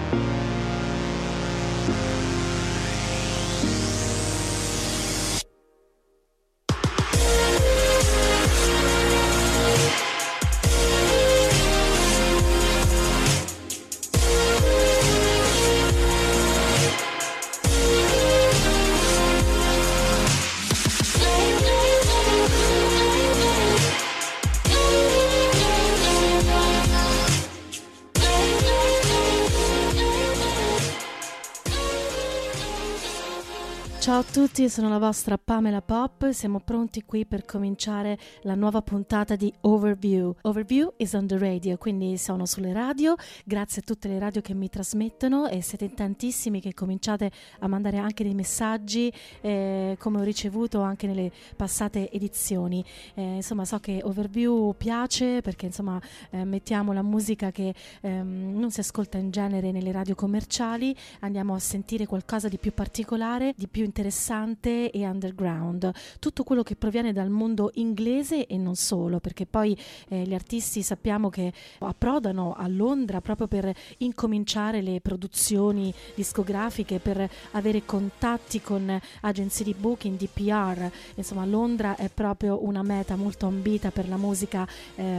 Ciao a tutti, sono la vostra Pamela Pop, siamo pronti qui per cominciare la nuova puntata di Overview. Overview is on the radio, quindi sono sulle radio, grazie a tutte le radio che mi trasmettono e siete tantissimi che cominciate a mandare anche dei messaggi come ho ricevuto anche nelle passate edizioni. Insomma, so che Overview piace perché insomma mettiamo la musica che non si ascolta in genere nelle radio commerciali, andiamo a sentire qualcosa di più particolare, di più interessante e underground, tutto quello che proviene dal mondo inglese e non solo, perché poi gli artisti sappiamo che approdano a Londra proprio per incominciare le produzioni discografiche, per avere contatti con agenzie di booking, di PR. Insomma, Londra è proprio una meta molto ambita per la musica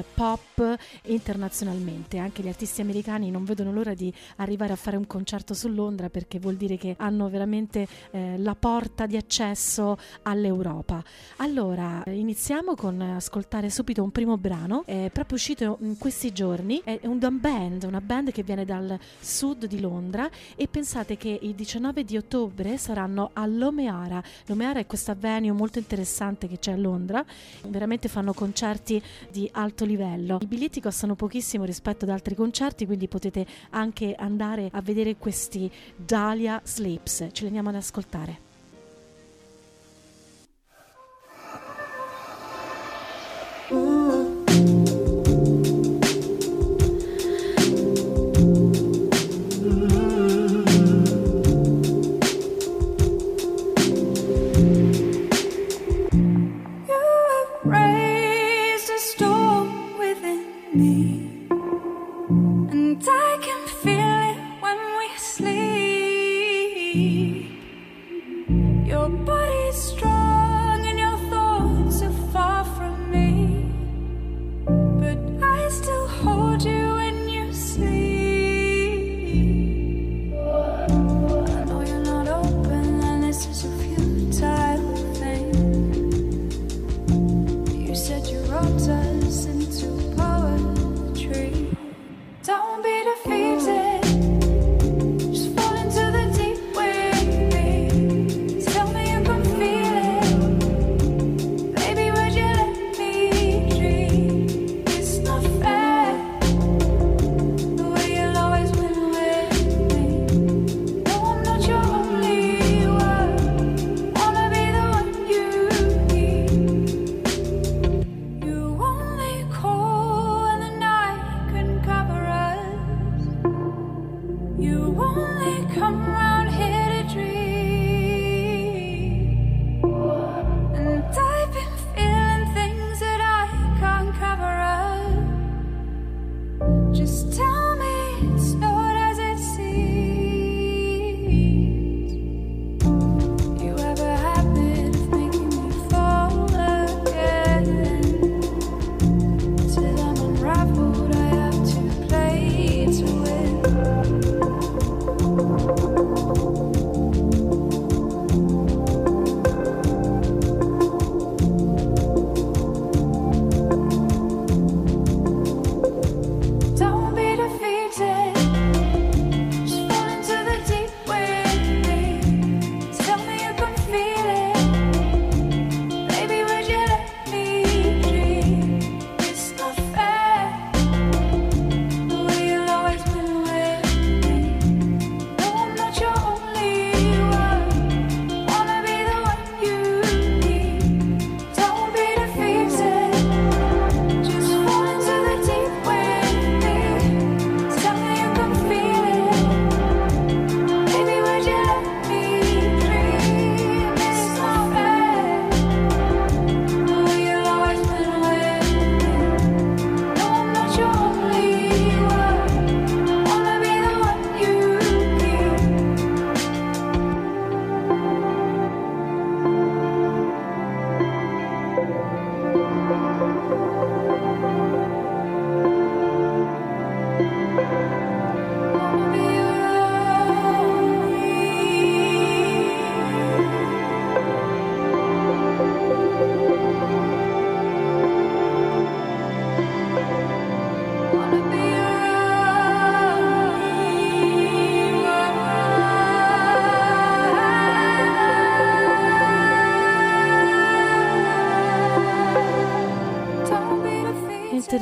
pop internazionalmente. Anche gli artisti americani non vedono l'ora di arrivare a fare un concerto su Londra, perché vuol dire che hanno veramente la porta di accesso all'Europa. Allora, iniziamo con ascoltare subito un primo brano, è proprio uscito in questi giorni, è una band che viene dal sud di Londra, e pensate che il 19 di ottobre saranno all'Omeara. L'Omeara è questa venue molto interessante che c'è a Londra, veramente fanno concerti di alto livello. I biglietti costano pochissimo rispetto ad altri concerti, quindi potete anche andare a vedere questi Dahlia Sleeps. Ce li andiamo ad ascoltare.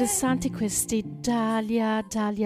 interessanti questi Dahlia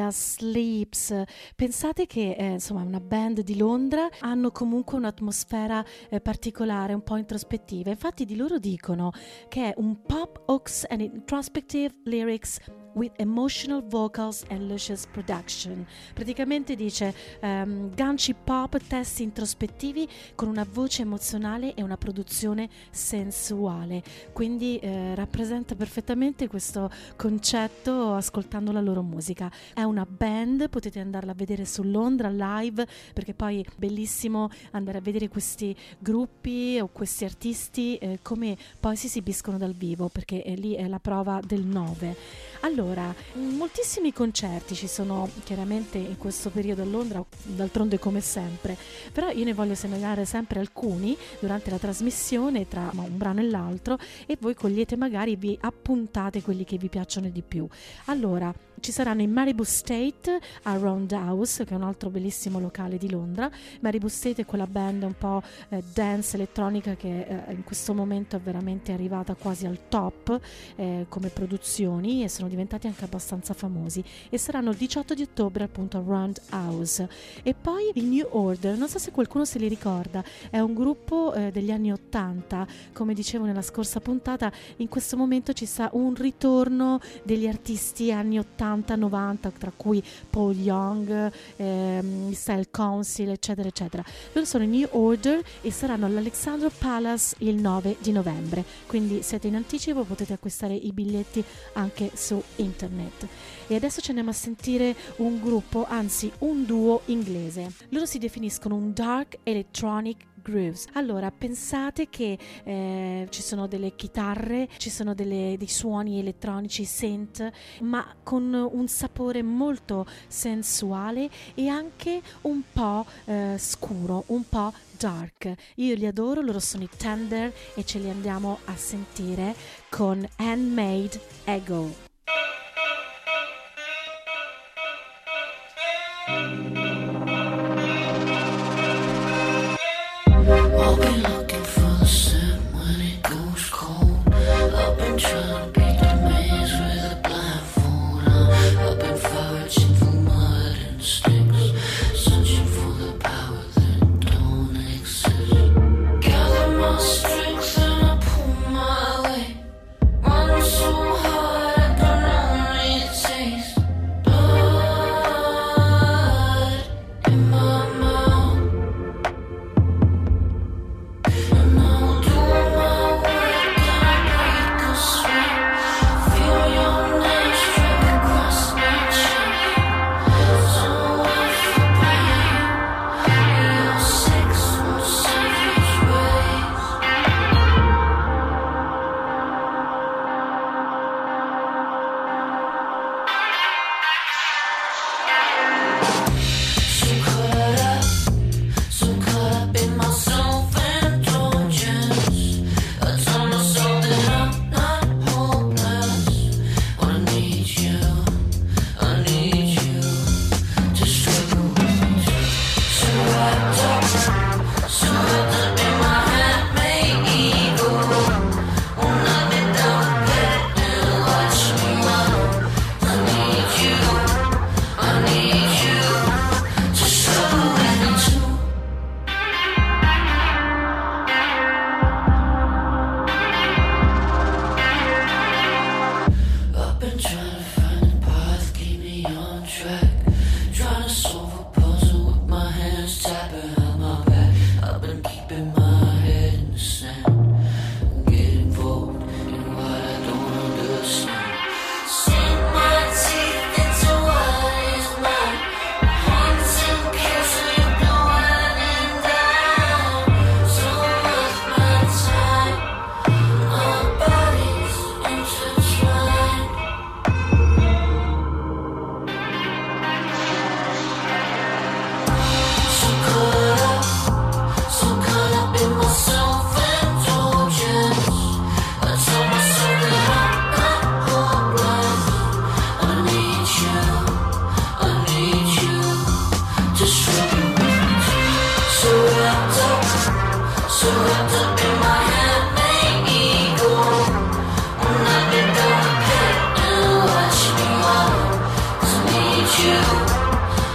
Sleeps. Pensate che insomma una band di Londra, hanno comunque un'atmosfera particolare, un po' introspettiva. Infatti di loro dicono che è un pop hooks and introspective lyrics with emotional vocals and luscious production. Praticamente dice ganci pop, testi introspettivi con una voce emozionale e una produzione sensuale. Quindi rappresenta perfettamente questo concetto ascoltando la loro musica. È una band, potete andarla a vedere su Londra live, perché poi è bellissimo andare a vedere questi gruppi o questi artisti come poi si esibiscono dal vivo, perché lì è la prova del 9. Allora, moltissimi concerti ci sono chiaramente in questo periodo a Londra, d'altronde come sempre, però io ne voglio segnalare sempre alcuni durante la trasmissione tra un brano e l'altro, e voi cogliete, magari vi appuntate quelli che vi piacciono di più. Allora, ci saranno in Marylebone State a Roundhouse, che è un altro bellissimo locale di Londra. Marylebone State è quella band un po' dance elettronica che in questo momento è veramente arrivata quasi al top come produzioni, e sono diventati anche abbastanza famosi, e saranno il 18 di ottobre appunto a Roundhouse. E poi i New Order, non so se qualcuno se li ricorda, è un gruppo degli anni 80, come dicevo nella scorsa puntata. In questo momento ci sta un ritorno degli artisti anni 80 90, tra cui Paul Young, Style Council, eccetera eccetera. Loro sono i New Order e saranno all'Alexandra Palace il 9 di novembre, quindi siete in anticipo, potete acquistare i biglietti anche su internet. E adesso ci andiamo a sentire un gruppo, anzi un duo inglese. Loro si definiscono un dark electronic grooves. Allora, pensate che ci sono delle chitarre, ci sono dei suoni elettronici synth, ma con un sapore molto sensuale e anche un po' scuro, un po' dark. Io li adoro, loro sono i Tender e ce li andiamo a sentire con Handmade Ego. I've been looking for the sun when it goes cold. I've been trying to beat the maze with a blindfold on. I've been foraging for mud and sticks, searching for the power that don't exist. Gather my strength and I pull my weight, running so hard I can only taste blood in my mouth. Watch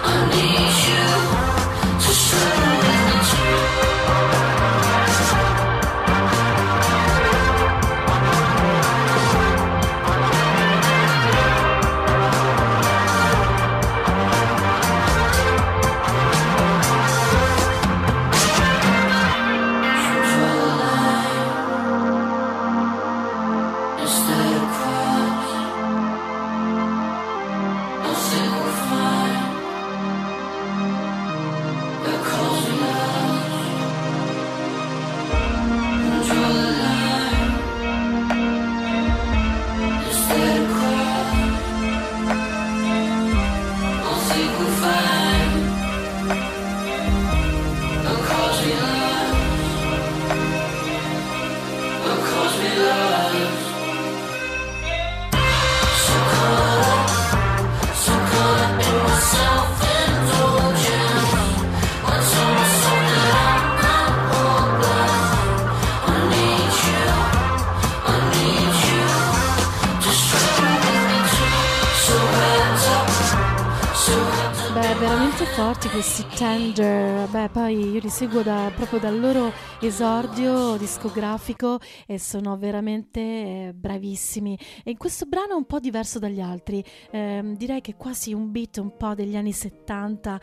Veramente forti questi Tender. Beh, poi io li seguo proprio dal loro esordio discografico e sono veramente bravissimi. E in questo brano è un po' diverso dagli altri, direi che quasi un beat un po' degli anni 70,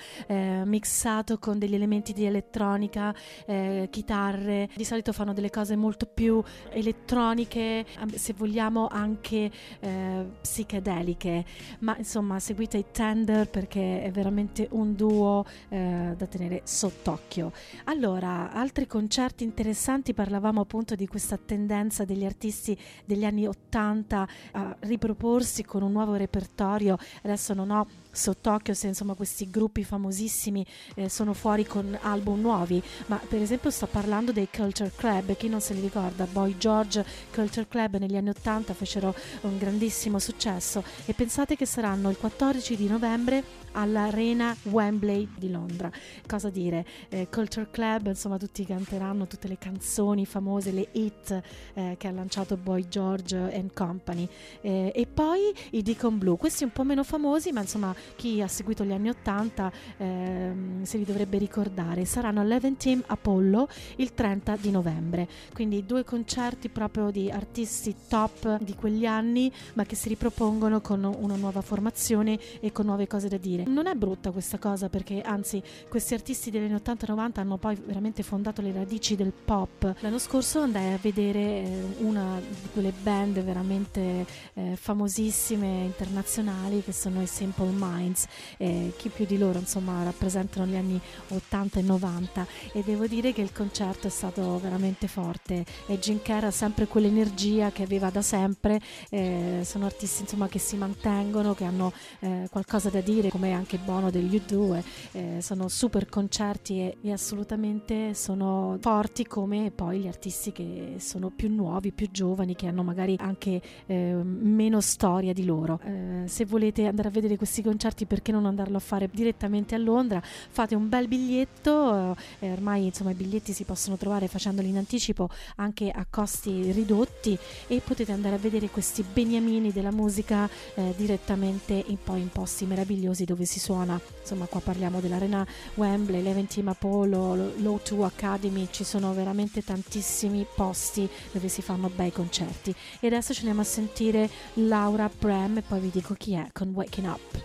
mixato con degli elementi di elettronica, chitarre. Di solito fanno delle cose molto più elettroniche, se vogliamo anche psichedeliche, ma insomma seguite i Tender perché è veramente un duo da tenere sott'occhio. Allora, altri concerti interessanti, parlavamo appunto di questa tendenza degli artisti degli anni 80 a riproporsi con un nuovo repertorio. Adesso non ho sott'occhio se insomma questi gruppi famosissimi sono fuori con album nuovi, ma per esempio sto parlando dei Culture Club. Chi non se li ricorda, Boy George Culture Club negli anni 80 fecero un grandissimo successo e pensate che saranno il 14 di novembre all'Arena Wembley di Londra. Cosa dire, Culture Club, insomma tutti canteranno tutte le canzoni famose, le hit che ha lanciato Boy George and Company, e poi i Deacon Blue, questi un po' meno famosi, ma insomma chi ha seguito gli anni 80 se li dovrebbe ricordare. Saranno all'Eventim Apollo il 30 di novembre, quindi 2 concerti proprio di artisti top di quegli anni, ma che si ripropongono con una nuova formazione e con nuove cose da dire. Non è brutta questa cosa, perché anzi questi artisti degli anni 80-90 hanno poi veramente fondato le radici del pop. L'anno scorso andai a vedere una di quelle band veramente famosissime internazionali che sono i Simple Minds, chi più di loro insomma rappresentano gli anni 80 e 90, e devo dire che il concerto è stato veramente forte e Jim Kerr ha sempre quell'energia che aveva da sempre. Sono artisti insomma che si mantengono, che hanno qualcosa da dire, come anche Bono degli U2. Sono super concerti e assolutamente sono forti, come poi gli artisti che sono più nuovi, più giovani, che hanno magari anche meno storia di loro. Se volete andare a vedere questi concerti, perché non andarlo a fare direttamente a Londra? Fate un bel biglietto, ormai insomma i biglietti si possono trovare facendoli in anticipo anche a costi ridotti, e potete andare a vedere questi beniamini della musica direttamente in posti meravigliosi dove si suona. Insomma, qua parliamo dell'Arena Wembley, l'Eventim Apollo, l'O2 Academy, ci sono veramente tantissimi posti dove si fanno bei concerti. E adesso ci andiamo a sentire Laura Brem e poi vi dico chi è con Waking Up.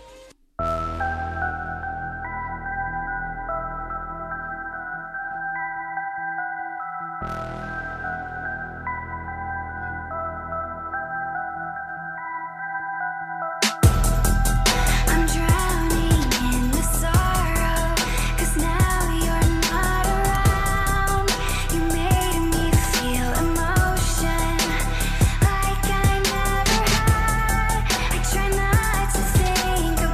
Think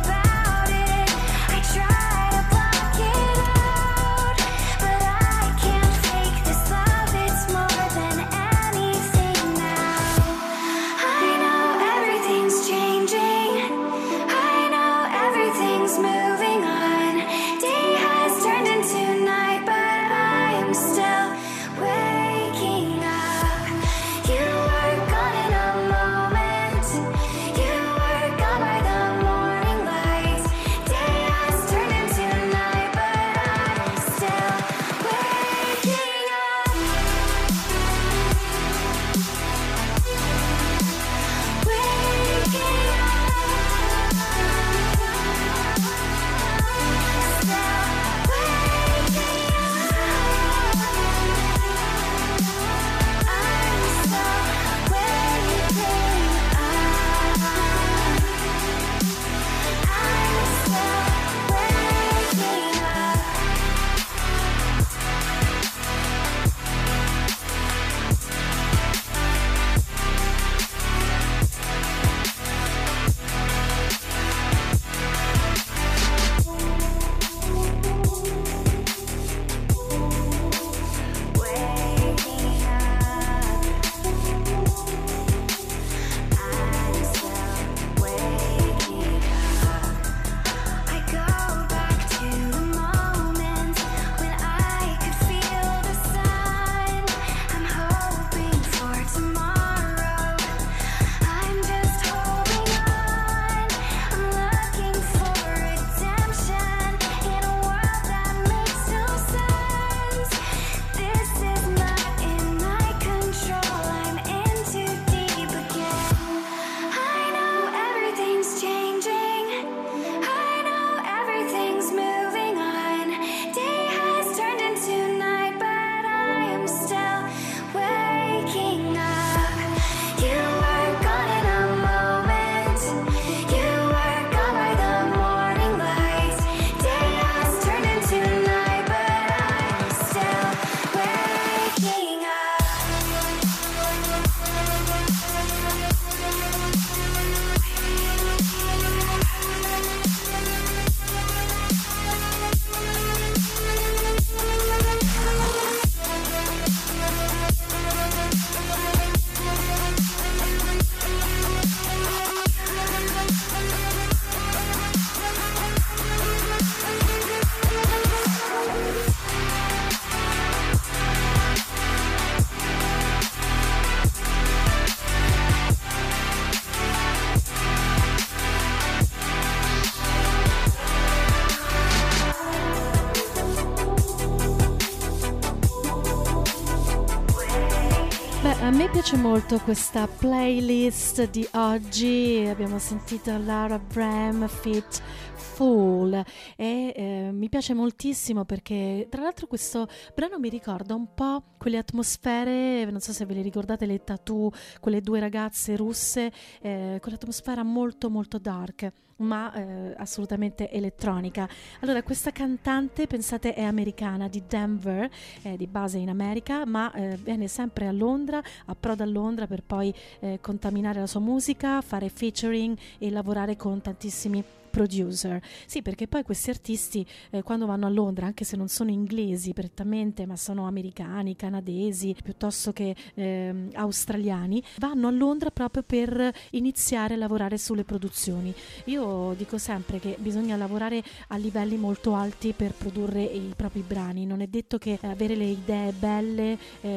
A me piace molto questa playlist di oggi. Abbiamo sentito Laura Bram feat. Fall e mi piace moltissimo perché tra l'altro questo brano mi ricorda un po' quelle atmosfere, non so se ve le ricordate, le Tattoo, quelle due ragazze russe, quell'atmosfera molto molto dark ma assolutamente elettronica. Allora questa cantante, pensate, è americana, di Denver, di base in America, ma viene sempre a Londra, approda a Londra per poi contaminare la sua musica, fare featuring e lavorare con tantissimi producer. Sì, perché poi questi artisti quando vanno a Londra, anche se non sono inglesi prettamente, ma sono americani, canadesi, piuttosto che australiani, vanno a Londra proprio per iniziare a lavorare sulle produzioni. Io dico sempre che bisogna lavorare a livelli molto alti per produrre i propri brani. Non è detto che avere le idee belle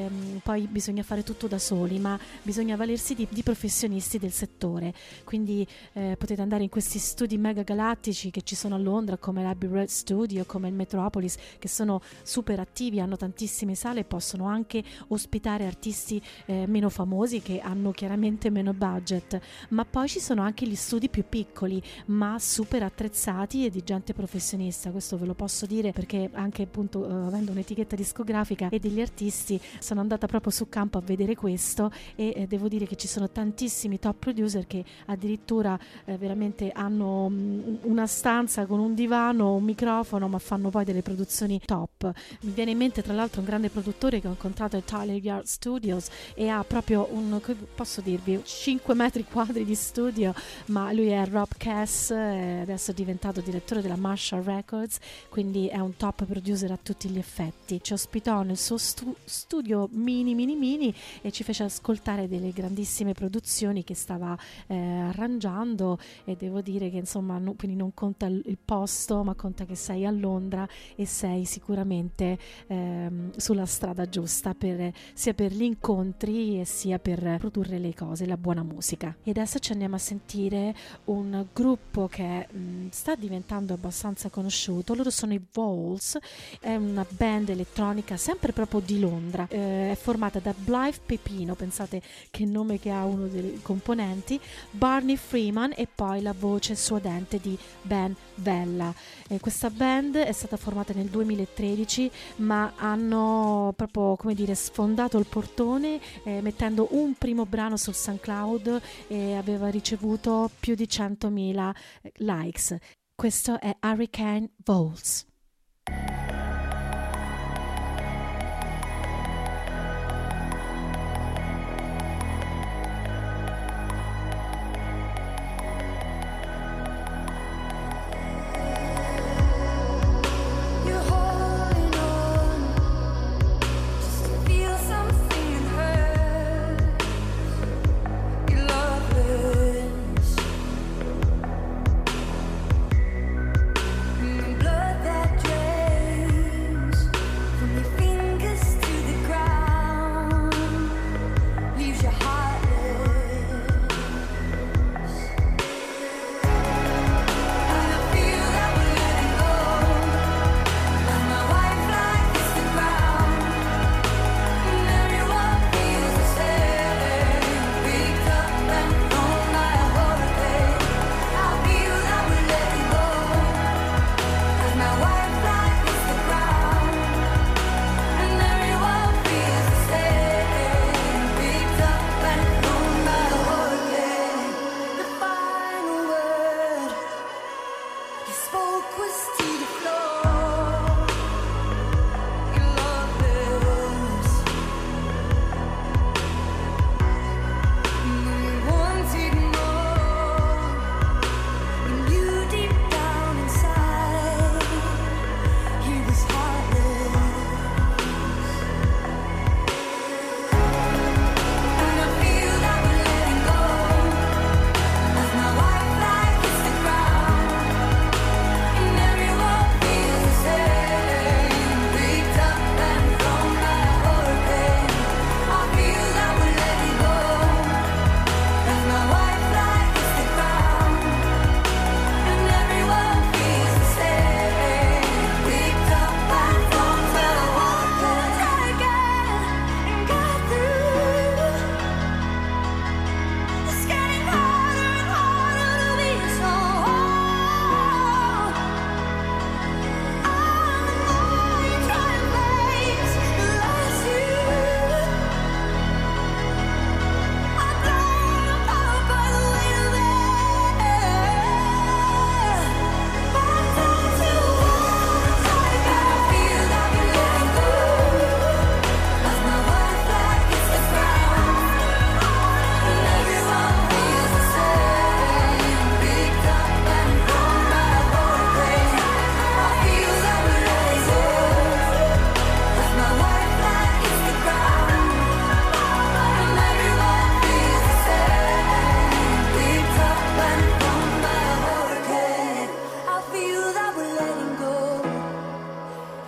poi bisogna fare tutto da soli, ma bisogna avvalersi di professionisti del settore. Quindi potete andare in questi studi mega galattici che ci sono a Londra, come l'Abbey Road Studio, come il Metropolis, che sono super attivi, hanno tantissime sale e possono anche ospitare artisti meno famosi che hanno chiaramente meno budget. Ma poi ci sono anche gli studi più piccoli ma super attrezzati e di gente professionista. Questo ve lo posso dire perché anche appunto avendo un'etichetta discografica e degli artisti sono andata proprio su campo a vedere questo e devo dire che ci sono tantissimi top producer che addirittura veramente hanno una stanza con un divano, un microfono, ma fanno poi delle produzioni top. Mi viene in mente tra l'altro un grande produttore che ho incontrato a Tyler Yard Studios e ha proprio posso dirvi 5 metri quadri di studio, ma lui è Rob Cass, adesso è diventato direttore della Marshall Records, quindi è un top producer a tutti gli effetti. Ci ospitò nel suo studio mini e ci fece ascoltare delle grandissime produzioni che stava arrangiando e devo dire che insomma quindi non conta il posto, ma conta che sei a Londra e sei sicuramente sulla strada giusta sia per gli incontri e sia per produrre le cose, la buona musica. E adesso ci andiamo a sentire un gruppo che sta diventando abbastanza conosciuto. Loro sono i Voles, è una band elettronica sempre proprio di Londra, è formata da Blythe Pepino, pensate che nome che ha uno dei componenti, Barney Freeman e poi la voce suadente di Ben Vella. Questa band è stata formata nel 2013 ma hanno proprio, come dire, sfondato il portone mettendo un primo brano sul SoundCloud e aveva ricevuto più di 100.000 likes. Questo è Hurricane Voles. Blood that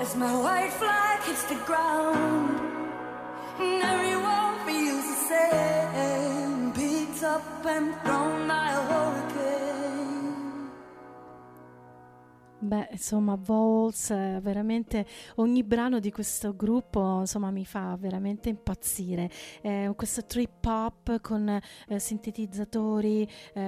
as my white flag hits the ground, and everyone feels the same, picked up and thrown by a hurricane. Beh, insomma, Waltz, veramente ogni brano di questo gruppo, insomma, mi fa veramente impazzire. Questo trip hop con sintetizzatori,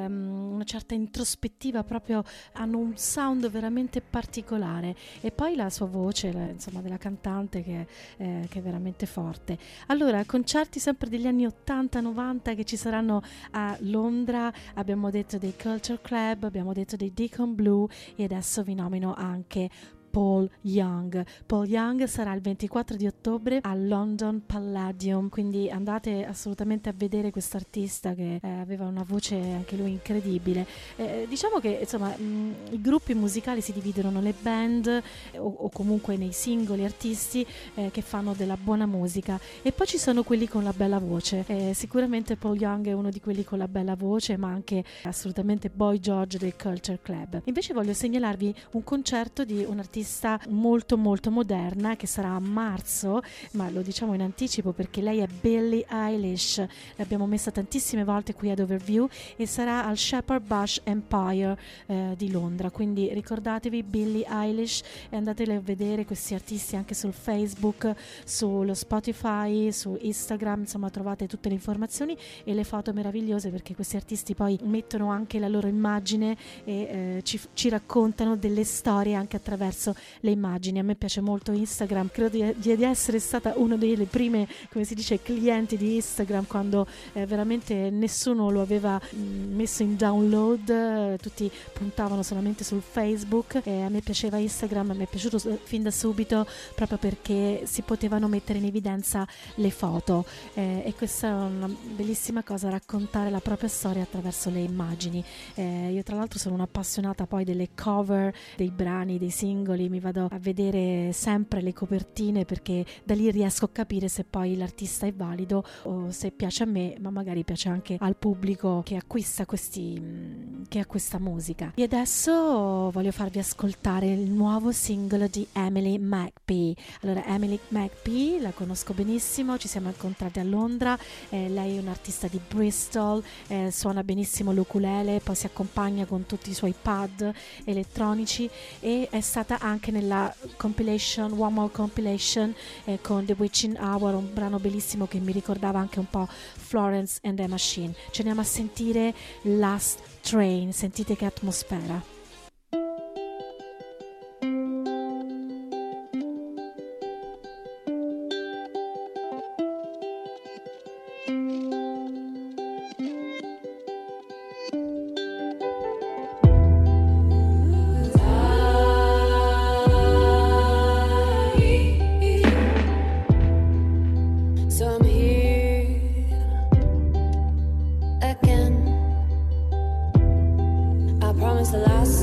una certa introspettiva, proprio hanno un sound veramente particolare. E poi la sua voce, insomma, della cantante che è veramente forte. Allora, concerti sempre degli anni 80-90 che ci saranno a Londra. Abbiamo detto dei Culture Club, abbiamo detto dei Deacon Blue e adesso vi nomino anche Paul Young. Paul Young sarà il 24 di ottobre al London Palladium, quindi andate assolutamente a vedere questo artista che aveva una voce anche lui incredibile. Diciamo che insomma i gruppi musicali si dividono nelle band o comunque nei singoli artisti che fanno della buona musica, e poi ci sono quelli con la bella voce. Sicuramente Paul Young è uno di quelli con la bella voce, ma anche assolutamente Boy George del Culture Club. Invece voglio segnalarvi un concerto di un artista molto molto moderna che sarà a marzo, ma lo diciamo in anticipo perché lei è Billie Eilish. L'abbiamo messa tantissime volte qui ad Overview e sarà al Shepherd Bush Empire di Londra, quindi ricordatevi Billie Eilish e andatele a vedere questi artisti anche sul Facebook, sullo Spotify, su Instagram, insomma trovate tutte le informazioni e le foto meravigliose, perché questi artisti poi mettono anche la loro immagine e ci raccontano delle storie anche attraverso le immagini. A me piace molto Instagram, credo di essere stata una delle prime, come si dice, clienti di Instagram quando veramente nessuno lo aveva messo in download, tutti puntavano solamente sul Facebook, e a me piaceva Instagram, mi è piaciuto fin da subito proprio perché si potevano mettere in evidenza le foto, e questa è una bellissima cosa, raccontare la propria storia attraverso le immagini. Io tra l'altro sono un'appassionata poi delle cover dei brani, dei singoli, mi vado a vedere sempre le copertine perché da lì riesco a capire se poi l'artista è valido o se piace a me, ma magari piace anche al pubblico che acquista questa musica. E adesso voglio farvi ascoltare il nuovo singolo di Emily McPhee. Allora, Emily McPhee la conosco benissimo, ci siamo incontrati a Londra, lei è un'artista di Bristol, suona benissimo l'ukulele, poi si accompagna con tutti i suoi pad elettronici e è stata anche nella compilation One More Compilation con The Witching Hour, un brano bellissimo che mi ricordava anche un po' Florence and the Machine. Ci andiamo a sentire Last Train, sentite che atmosfera. The last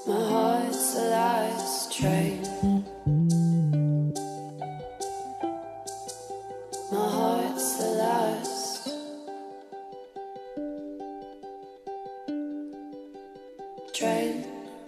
My heart's the last train. My heart's the last train.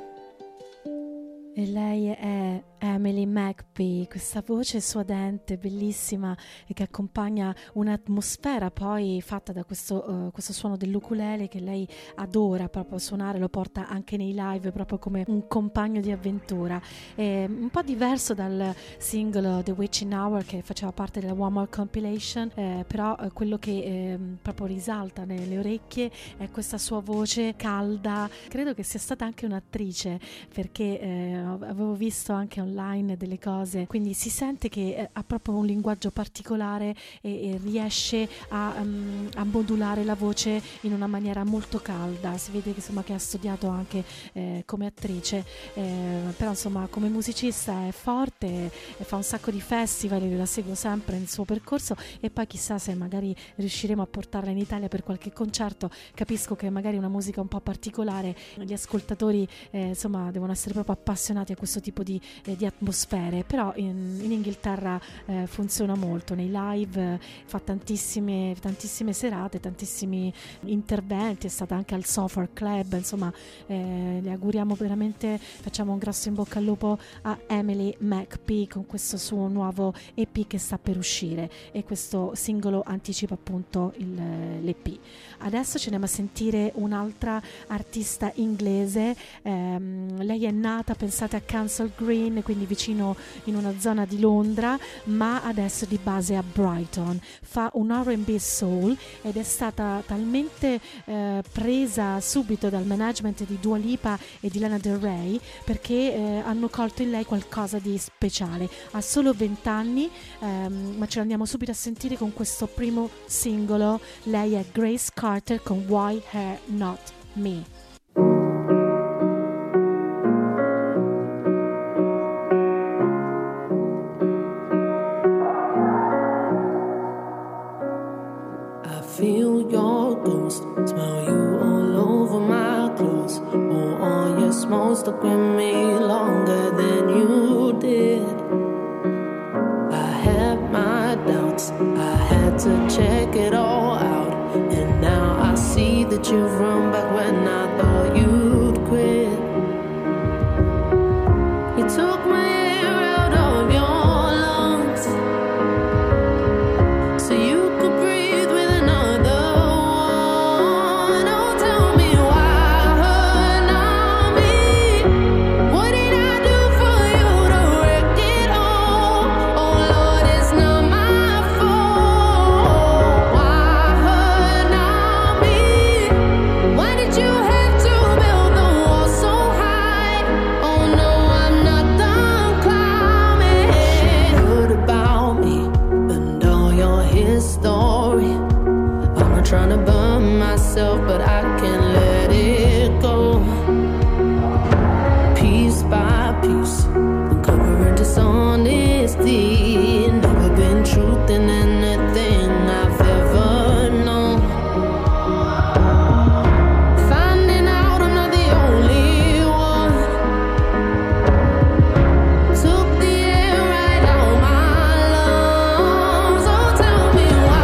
E lei è Emily McPhee, questa voce suadente, bellissima, e che accompagna un'atmosfera poi fatta da questo suono dell'ukulele che lei adora proprio suonare, lo porta anche nei live proprio come un compagno di avventura. È un po' diverso dal singolo The Witching Hour che faceva parte della One More Compilation, però quello che proprio risalta nelle orecchie è questa sua voce calda. Credo che sia stata anche un'attrice, perché avevo visto anche online delle cose, quindi si sente che ha proprio un linguaggio particolare e riesce a modulare la voce in una maniera molto calda. Si vede che, insomma, che ha studiato anche come attrice, però insomma come musicista è forte, fa un sacco di festival, la seguo sempre nel suo percorso, e poi chissà se magari riusciremo a portarla in Italia per qualche concerto. Capisco che magari una musica un po' particolare, gli ascoltatori insomma devono essere proprio appassionati a questo tipo di atmosfere, però in Inghilterra funziona molto nei live, fa tantissime serate, tantissimi interventi, è stata anche al Sofa Club, insomma le auguriamo veramente, facciamo un grosso in bocca al lupo a Emily McPhee con questo suo nuovo EP che sta per uscire, e questo singolo anticipa appunto l'EP. Adesso ci andiamo a sentire un'altra artista inglese, lei è nata, pensate, a Kensal Green, quindi vicino in una zona di Londra, ma adesso di base a Brighton. Fa un R&B soul ed è stata talmente presa subito dal management di Dua Lipa e di Lana Del Rey, perché hanno colto in lei qualcosa di speciale. Ha solo 20 anni, ma ce l'andiamo subito a sentire con questo primo singolo. Lei è Grace Carter con Why Her Not Me. Feel your ghost, smell you all over my clothes. Oh, all your smoke stuck with me longer than you did. I had my doubts, I had to check it all out, and now I see that you've run back when I thought you'd quit. You took my air out of your lungs so you could breathe with another. Trying to burn myself, but I can't let it go. Piece by piece, uncovering dishonesty. Never been truth in anything I've ever known. Finding out I'm not the only one. Took the air right out my lungs. Oh, tell me why.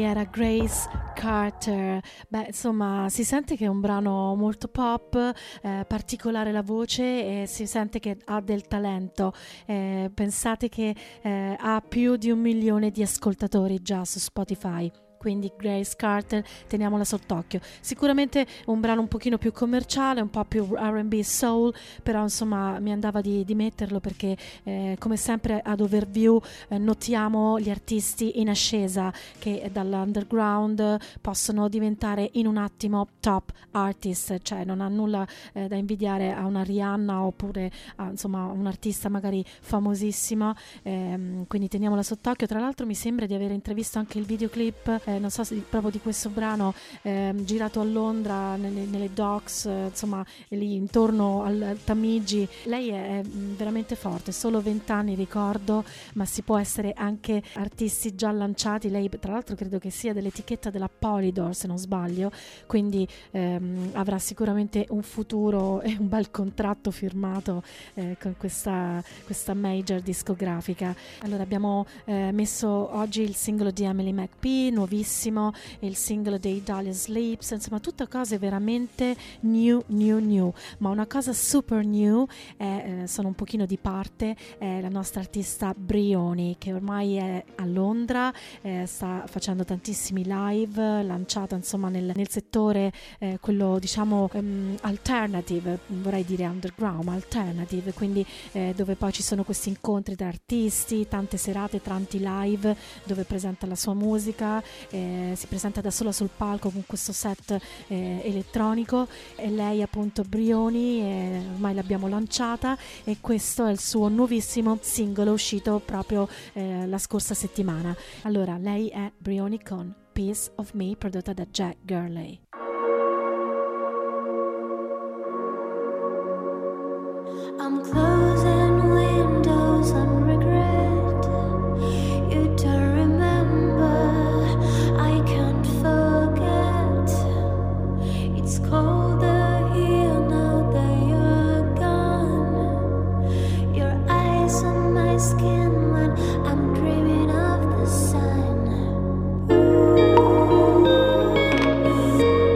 era Grace Carter. Beh, insomma, si sente che è un brano molto pop, particolare la voce, e si sente che ha del talento. Pensate che ha più di 1 milione di ascoltatori già su Spotify. Quindi Grace Carter, teniamola sott'occhio. Sicuramente un brano un pochino più commerciale, un po' più R&B soul, però insomma mi andava di metterlo perché come sempre ad Overview notiamo gli artisti in ascesa che dall'underground possono diventare in un attimo top artist, cioè non ha nulla da invidiare a una Rihanna oppure a insomma un artista magari famosissima, quindi teniamola sott'occhio. Tra l'altro mi sembra di aver intravisto anche il videoclip, non so se proprio di questo brano, girato a Londra nelle docks, insomma lì intorno al Tamigi. Lei è veramente forte, solo 20 anni ricordo, ma si può essere anche artisti già lanciati. Lei tra l'altro credo che sia dell'etichetta della Polydor se non sbaglio, quindi avrà sicuramente un futuro e un bel contratto firmato con questa major discografica. Allora abbiamo messo oggi il singolo di Emily McPhee, nuovissimo, il singolo dei Dahlia Sleeps, insomma tutte cose veramente new, ma una cosa super new sono un pochino di parte, è la nostra artista Brioni, che ormai è a Londra, sta facendo tantissimi live, lanciata insomma nel settore quello diciamo alternative, vorrei dire underground, alternative, quindi dove poi ci sono questi incontri tra artisti, tante serate, tanti live dove presenta la sua musica, si presenta da sola sul palco con questo set elettronico, e lei appunto Brioni, ormai l'abbiamo lanciata e questo è il suo nuovissimo singolo uscito proprio la scorsa settimana. Allora lei è Brioni con Piece of Me, prodotta da Jack Gurley. I'm closing windows on regret. You don't remember, I can't forget. It's colder here now that you're gone. Your eyes on my skin when I'm dreaming of the sun. Ooh.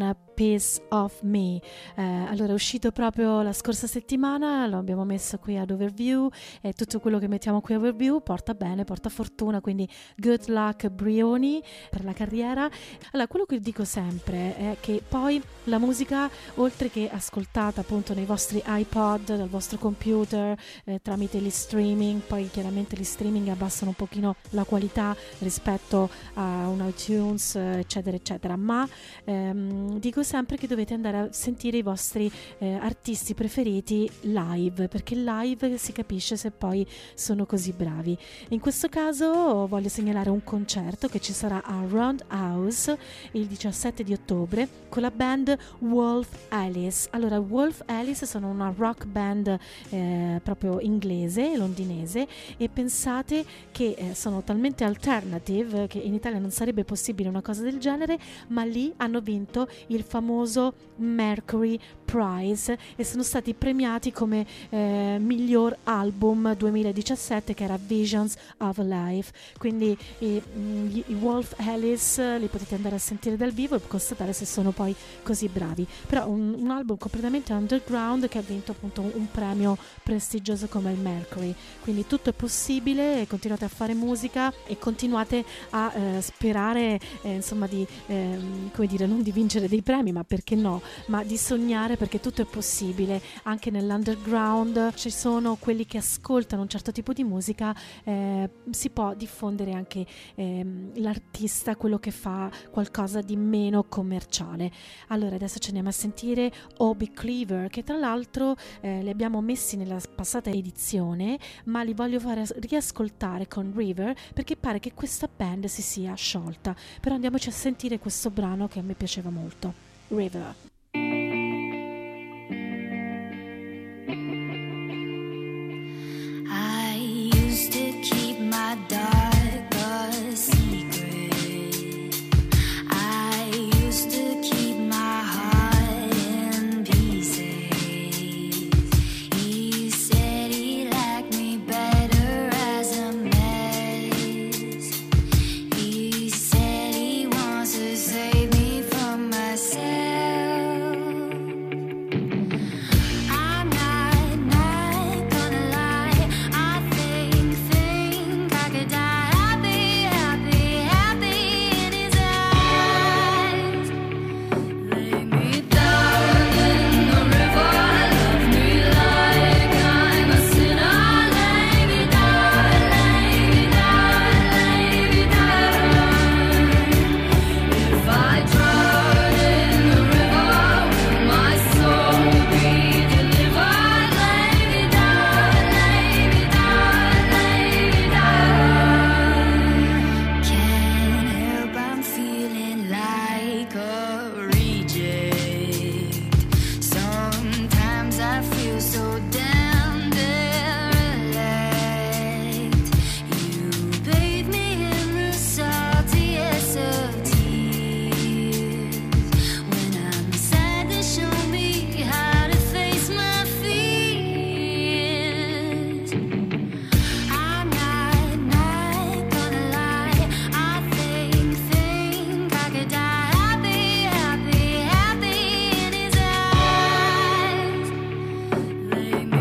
Piece of Me. Allora è uscito proprio la scorsa settimana, lo abbiamo messo qui ad Overview e tutto quello che mettiamo qui a Overview porta bene, porta fortuna, quindi good luck Brioni per la carriera. Allora quello che dico sempre è che poi la musica, oltre che ascoltata appunto nei vostri iPod, dal vostro computer, tramite gli streaming, poi chiaramente gli streaming abbassano un pochino la qualità rispetto a un iTunes eccetera eccetera, ma dico sempre che dovete andare a sentire i vostri artisti preferiti live, perché live si capisce se poi sono così bravi. In questo caso voglio segnalare un concerto che ci sarà a Roundhouse il 17 di ottobre con la band Wolf Alice. Allora Wolf Alice sono una rock band proprio inglese, londinese, e pensate che sono talmente alternative che in Italia non sarebbe possibile una cosa del genere, ma lì hanno vinto il famoso Mercury Prize e sono stati premiati come miglior album 2017, che era Visions of Life. Quindi i Wolf Alice li potete andare a sentire dal vivo e constatare se sono poi così bravi. Però un album completamente underground che ha vinto appunto un premio prestigioso come il Mercury. Quindi tutto è possibile, continuate a fare musica e continuate a sperare insomma di come dire, non di vincere dei premi, ma perché no, ma di sognare, perché tutto è possibile. Anche nell'underground ci sono quelli che ascoltano un certo tipo di musica, si può diffondere anche l'artista, quello che fa qualcosa di meno commerciale. Allora adesso ci andiamo a sentire Obi Cleaver, che tra l'altro li abbiamo messi nella passata edizione, ma li voglio fare riascoltare con River perché pare che questa band si sia sciolta. Però andiamoci a sentire questo brano che a me piaceva molto, River. I used to keep my dark a secret. I used to keep my heart in pieces. He said he liked me better as a mess. He said he wants to save me from myself. Lay me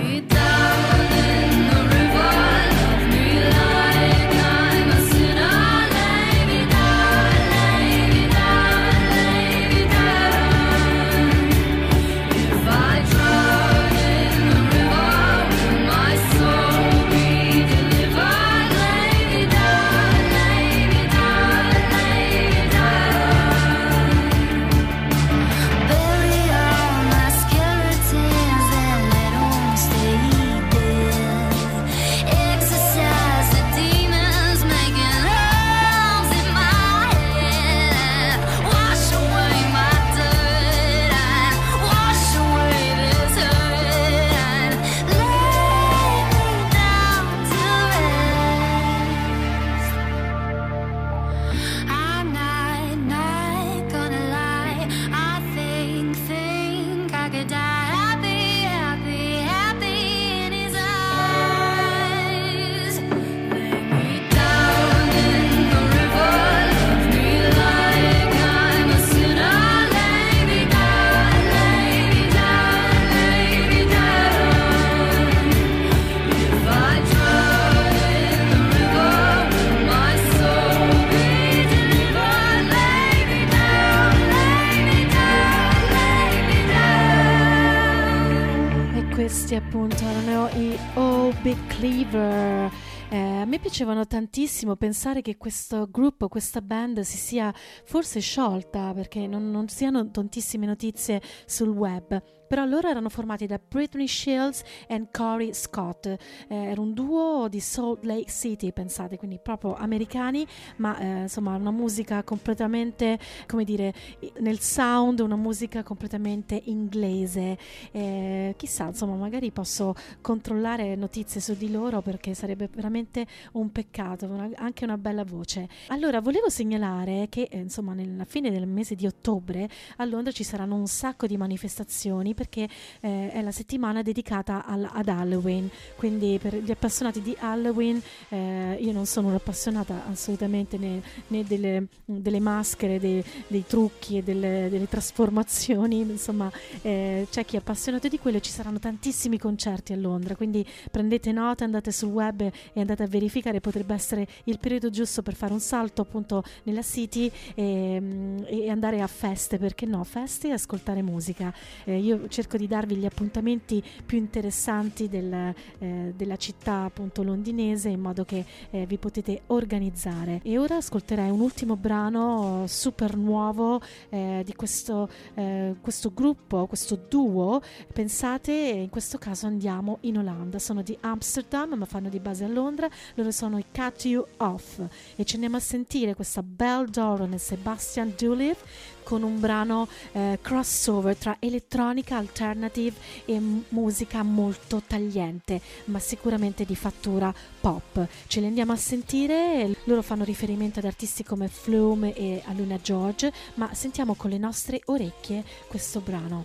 Questi appunto erano i Oh Big Cleaver. A me piacevano tantissimo, pensare che questo gruppo, questa band si sia forse sciolta perché non siano tantissime notizie sul web. Però loro erano formati da Britney Shields e Corey Scott, era un duo di Salt Lake City, pensate, quindi proprio americani, ma insomma una musica completamente, come dire, nel sound, una musica completamente inglese. Chissà, insomma, magari posso controllare notizie su di loro, perché sarebbe veramente un peccato, anche una bella voce. Allora, volevo segnalare che insomma nella fine del mese di ottobre a Londra ci saranno un sacco di manifestazioni, perché è la settimana dedicata ad Halloween, quindi per gli appassionati di Halloween, io non sono un'appassionata assolutamente né delle maschere, dei trucchi e delle trasformazioni, insomma c'è chi è appassionato di quello, e ci saranno tantissimi concerti a Londra, quindi prendete nota, andate sul web e andate a verificare, potrebbe essere il periodo giusto per fare un salto appunto nella City e andare a feste, perché no, feste e ascoltare musica. Io cerco di darvi gli appuntamenti più interessanti della città appunto londinese, in modo che vi potete organizzare. E ora ascolterei un ultimo brano super nuovo di questo gruppo, questo duo. Pensate, in questo caso andiamo in Olanda, sono di Amsterdam ma fanno di base a Londra, loro sono i Cut You Off, e ci andiamo a sentire questa Belle Doran e Sebastian Doolittle con un brano crossover tra elettronica, alternative e musica molto tagliente, ma sicuramente di fattura pop. Ce li andiamo a sentire, loro fanno riferimento ad artisti come Flume e a Luna George, ma sentiamo con le nostre orecchie questo brano.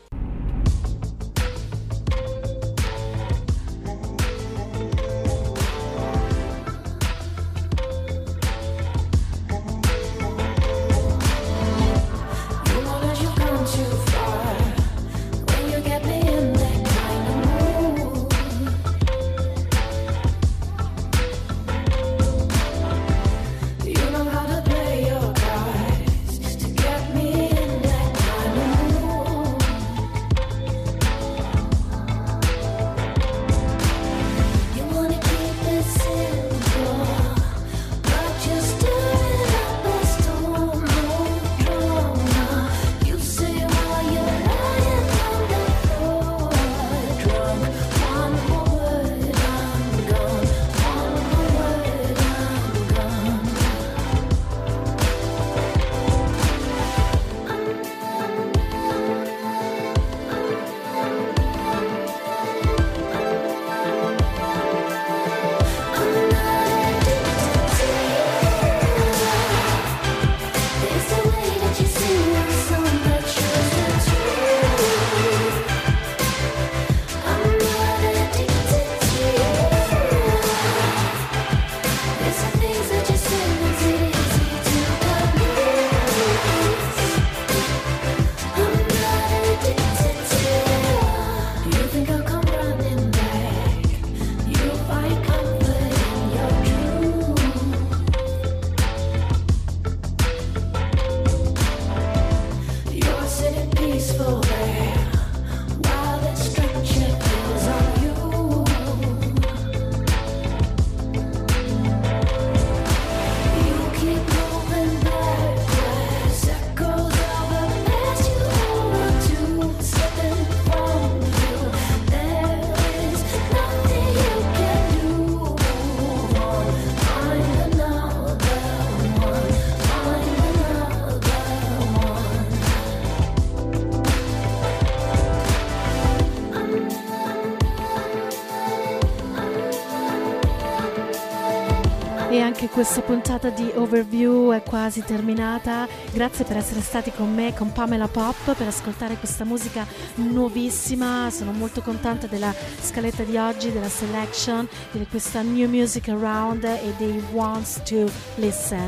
E anche questa puntata di Overview è quasi terminata. Grazie per essere stati con me, con Pamela Pop, per ascoltare questa musica nuovissima. Sono molto contenta della scaletta di oggi, della selection, di questa New Music Around e dei Wants to Listen.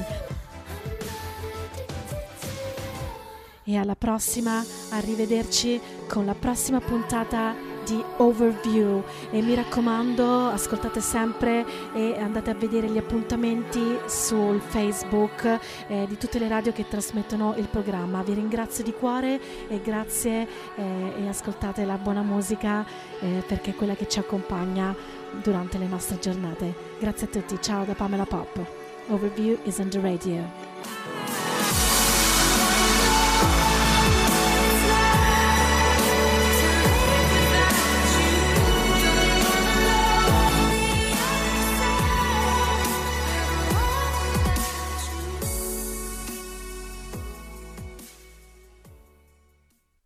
E alla prossima, arrivederci con la prossima puntata di Overview, e mi raccomando, ascoltate sempre e andate a vedere gli appuntamenti sul Facebook di tutte le radio che trasmettono il programma. Vi ringrazio di cuore e grazie, e ascoltate la buona musica perché è quella che ci accompagna durante le nostre giornate. Grazie a tutti, ciao da Pamela Pop. Overview is on the radio.